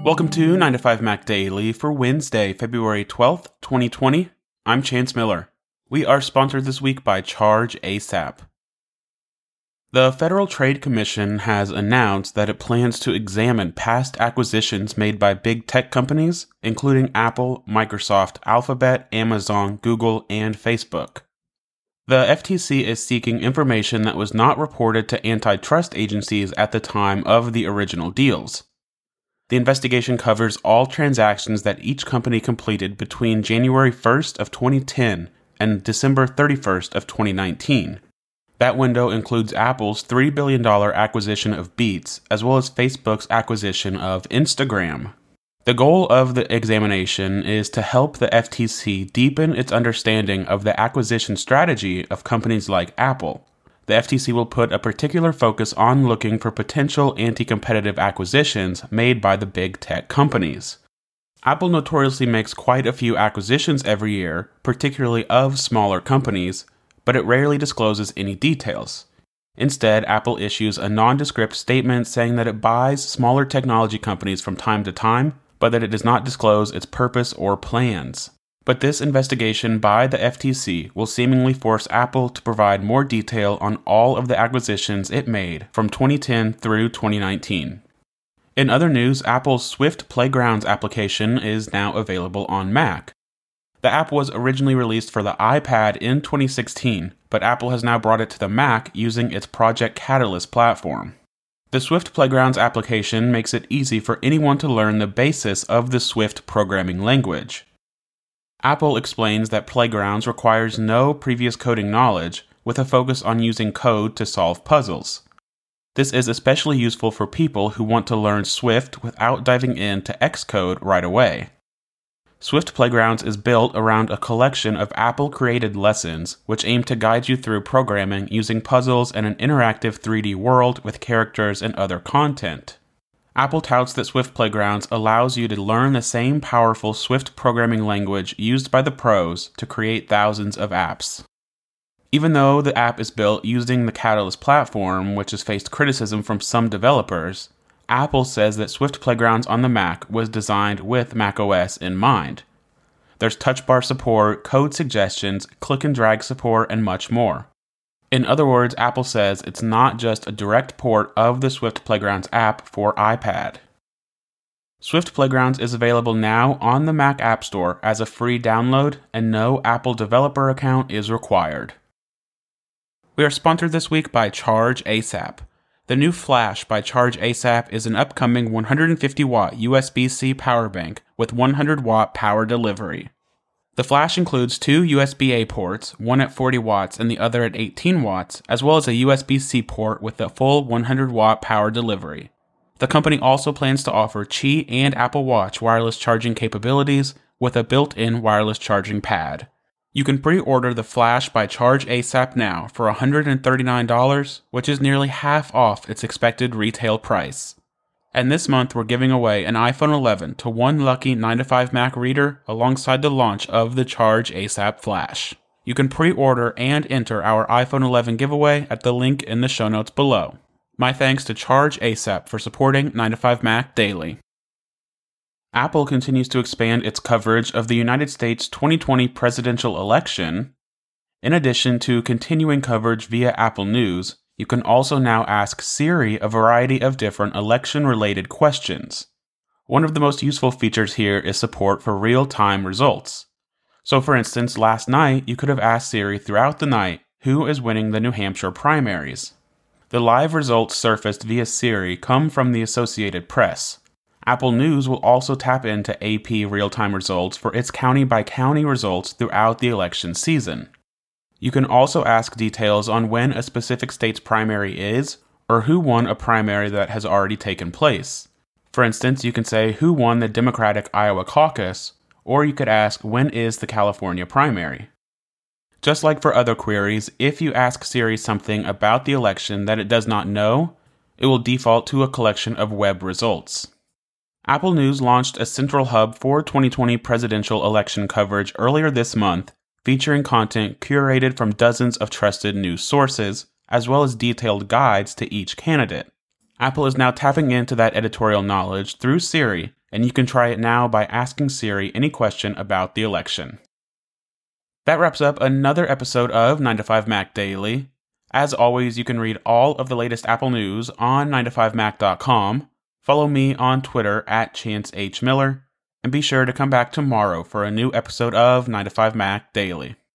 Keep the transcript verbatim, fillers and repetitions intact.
Welcome to nine to five Mac Daily for Wednesday, February twelfth, twenty twenty. I'm Chance Miller. We are sponsored this week by Charge ASAP. The Federal Trade Commission has announced that it plans to examine past acquisitions made by big tech companies, including Apple, Microsoft, Alphabet, Amazon, Google, and Facebook. The F T C is seeking information that was not reported to antitrust agencies at the time of the original deals. The investigation covers all transactions that each company completed between January first of twenty ten and December thirty-first of twenty nineteen. That window includes Apple's three billion dollars acquisition of Beats, as well as Facebook's acquisition of Instagram. The goal of the examination is to help the F T C deepen its understanding of the acquisition strategy of companies like Apple. The F T C will put a particular focus on looking for potential anti-competitive acquisitions made by the big tech companies. Apple notoriously makes quite a few acquisitions every year, particularly of smaller companies, but it rarely discloses any details. Instead, Apple issues a nondescript statement saying that it buys smaller technology companies from time to time, but that it does not disclose its purpose or plans. But this investigation by the F T C will seemingly force Apple to provide more detail on all of the acquisitions it made from twenty ten through twenty nineteen. In other news, Apple's Swift Playgrounds application is now available on Mac. The app was originally released for the iPad in twenty sixteen, but Apple has now brought it to the Mac using its Project Catalyst platform. The Swift Playgrounds application makes it easy for anyone to learn the basis of the Swift programming language. Apple explains that Playgrounds requires no previous coding knowledge, with a focus on using code to solve puzzles. This is especially useful for people who want to learn Swift without diving into Xcode right away. Swift Playgrounds is built around a collection of Apple-created lessons which aim to guide you through programming using puzzles and an interactive three D world with characters and other content. Apple touts that Swift Playgrounds allows you to learn the same powerful Swift programming language used by the pros to create thousands of apps. Even though the app is built using the Catalyst platform, which has faced criticism from some developers, Apple says that Swift Playgrounds on the Mac was designed with macOS in mind. There's touch bar support, code suggestions, click and drag support, and much more. In other words, Apple says it's not just a direct port of the Swift Playgrounds app for iPad. Swift Playgrounds is available now on the Mac App Store as a free download, and no Apple developer account is required. We are sponsored this week by Charge ASAP. The new Flash by Charge ASAP is an upcoming one hundred fifty watt U S B C power bank with one hundred watt power delivery. The Flash includes two U S B A ports, one at forty watts and the other at eighteen watts, as well as a U S B C port with a full one hundred watt power delivery. The company also plans to offer Qi and Apple Watch wireless charging capabilities with a built-in wireless charging pad. You can pre-order the Flash by Charge ASAP now for one hundred thirty-nine dollars, which is nearly half off its expected retail price. And this month we're giving away an iPhone eleven to one lucky nine to five Mac reader alongside the launch of the Charge ASAP Flash. You can pre-order and enter our iPhone eleven giveaway at the link in the show notes below. My thanks to Charge ASAP for supporting nine to five Mac Daily. Apple continues to expand its coverage of the United States twenty twenty presidential election. In addition to continuing coverage via Apple News, you can also now ask Siri a variety of different election-related questions. One of the most useful features here is support for real-time results. So for instance, last night you could have asked Siri throughout the night who is winning the New Hampshire primaries. The live results surfaced via Siri come from the Associated Press. Apple News will also tap into A P real-time results for its county-by-county results throughout the election season. You can also ask details on when a specific state's primary is, or who won a primary that has already taken place. For instance, you can say who won the Democratic Iowa caucus, or you could ask when is the California primary. Just like for other queries, if you ask Siri something about the election that it does not know, it will default to a collection of web results. Apple News launched a central hub for twenty twenty presidential election coverage earlier this month, featuring content curated from dozens of trusted news sources, as well as detailed guides to each candidate. Apple is now tapping into that editorial knowledge through Siri and you can try it now by asking Siri any question about the election. That wraps up another episode of nine to five Mac Daily. As always, you can read all of the latest Apple news on nine to five mac dot com, follow me on Twitter at Chance H. Miller, and be sure to come back tomorrow for a new episode of nine to five Mac Daily.